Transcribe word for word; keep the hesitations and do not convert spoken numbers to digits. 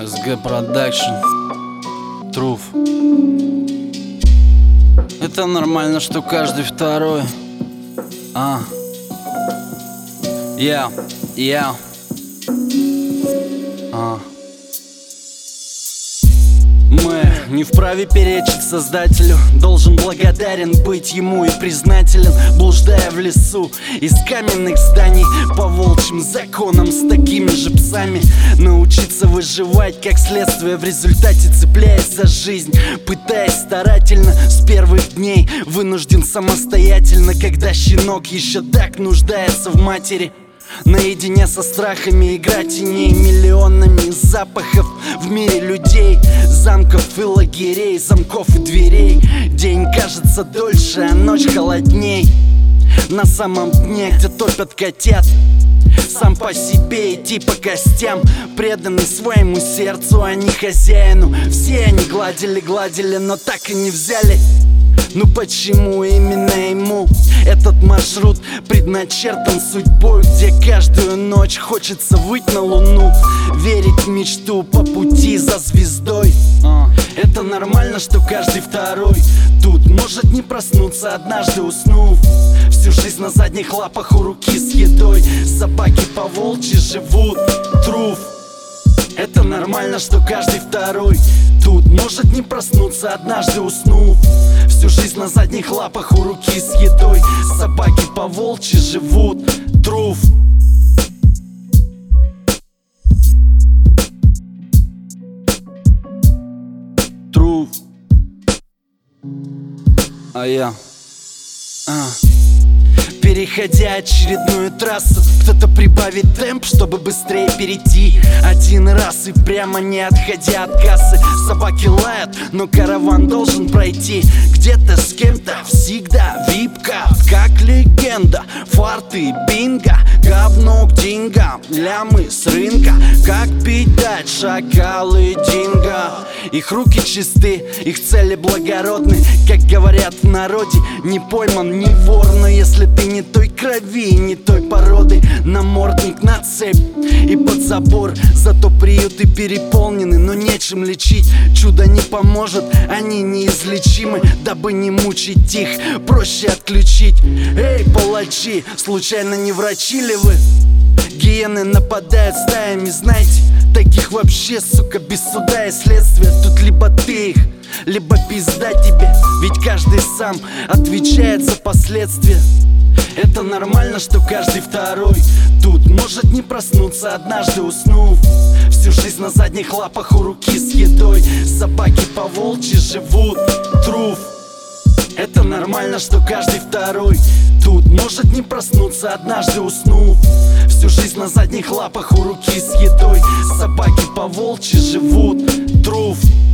эс гэ Продакшн, Труф. Это нормально, что каждый второй. А Я, я а. Мы не вправе перечить Создателю. Должен благодарен быть Ему и признателен. Блуждая в лесу из каменных зданий, по волчьим законам с такими же псами, научиться выживать как следствие, в результате цепляясь за жизнь, пытаясь старательно с первых дней. Вынужден самостоятельно, когда щенок еще так нуждается в матери. Наедине со страхами играть теней, миллионами запахов в мире людей, замков и лагерей, замков и дверей. День кажется дольше, а ночь холодней. На самом дне, где топят котят, сам по себе идти по костям, преданный своему сердцу, а не хозяину. Все они гладили, гладили, но так и не взяли. Ну почему именно ему этот маршрут предначертан судьбой, где каждую ночь хочется выйти на луну, верить в мечту по пути за звездой. а, Это нормально, что каждый второй тут может не проснуться, однажды уснув. Всю жизнь на задних лапах у руки с едой. Собаки по волчьи живут, Труф. Это нормально, что каждый второй тут может не проснуться, однажды уснув. Всю жизнь на задних лапах у руки с едой. Собаки по волчьи живут, Труф. Труф. А я а. Переходя очередную трассу, кто-то прибавит темп, чтобы быстрее перейти. Один раз и прямо не отходя от кассы. Собаки лают, но караван должен пройти. Где-то с кем-то всегда випка, как легенда. Фарты, бинго, говно к деньгам, лямы с рынка. Как пить дать шакалы динго. Их руки чисты, их цели благородны. Как говорят в народе, не пойман, не вор. Но если ты не той крови, не той породы, намордник на цепь и под забор. Зато приюты переполнены, но нечем лечить. Чудо не поможет, они неизлечимы. Дабы не мучить их, проще отключить. Эй, палачи, случайно не врачи ли вы? Гиены нападают стаями, знаете, таких вообще, сука, без суда и следствия. Тут либо ты их, либо пизда тебе, ведь каждый сам отвечает за последствия. Это нормально, что каждый второй тут может не проснуться, однажды уснув. Всю жизнь на задних лапах у руки с едой. Собаки по волчьи живут, Труф. Это нормально, что каждый второй тут может не проснуться, однажды уснув. Всю жизнь на задних лапах у руки с едой. Собаки по волчьи живут, Труф.